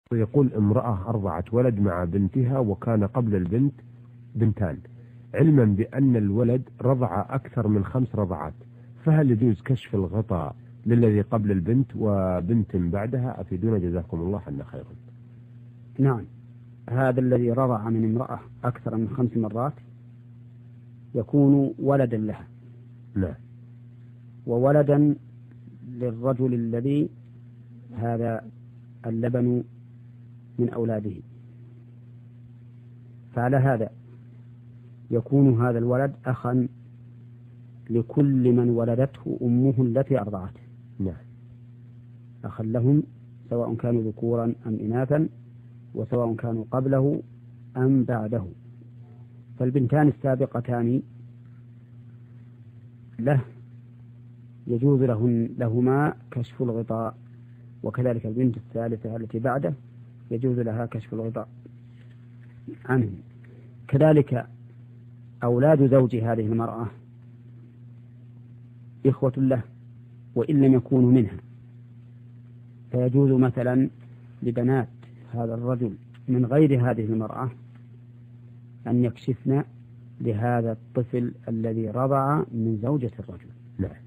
يقول امرأة أرضعت ولد مع بنتها وكان قبل البنت بنتان، علما بأن الولد رضع أكثر من 5 رضعات، فهل يجوز كشف الغطاء للذي قبل البنت وبنت بعدها؟ أفيدونا جزاكم الله عنا خيرا. نعم، هذا الذي رضع من امرأة أكثر من 5 مرات يكون ولدا لها. نعم. وولدا للرجل الذي هذا اللبن من أولاده، فعلى هذا يكون هذا الولد أخا لكل من ولدته أمه التي أرضعته. نعم. أخا لهم سواء كانوا ذكورا أم إناثا، وسواء كانوا قبله أم بعده. فالبنتان السابقتان له يجوز لهما كشف الغطاء، وكذلك البنت الثالثة التي بعده يجوز لها كشف الغطاء عنه. كذلك أولاد زوج هذه المرأة إخوة له وإن لم يكونوا منها، فيجوز مثلا لبنات هذا الرجل من غير هذه المرأة أن يكشفن لهذا الطفل الذي رضع من زوجة الرجل. نعم.